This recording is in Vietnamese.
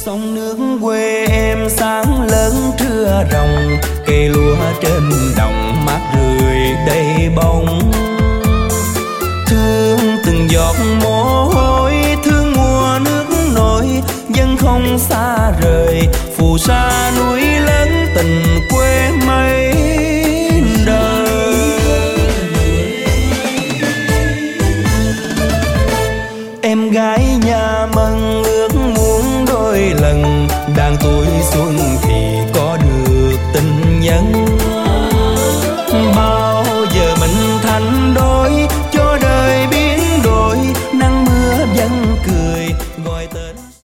Sông nước quê em sáng lớn trưa rồng, cây lúa trên đồng mát rượi đầy bóng. Thương từng giọt mồ hôi, thương mùa nước nổi, dân không xa rời, phù sa núi lớn tình quê mấy đời. Em gái nhà Mân ước muốn đôi lần, đang tuổi xuân thì có được tình nhân.